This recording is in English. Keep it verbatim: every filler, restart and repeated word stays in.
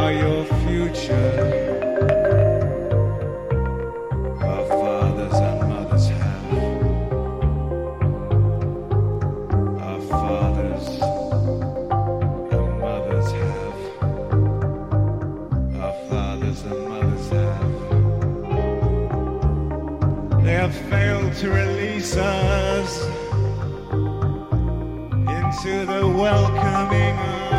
are your future. Our fathers and mothers have. Our fathers and mothers have. Our fathers and mothers have. They have failed to release us into the welcoming arms.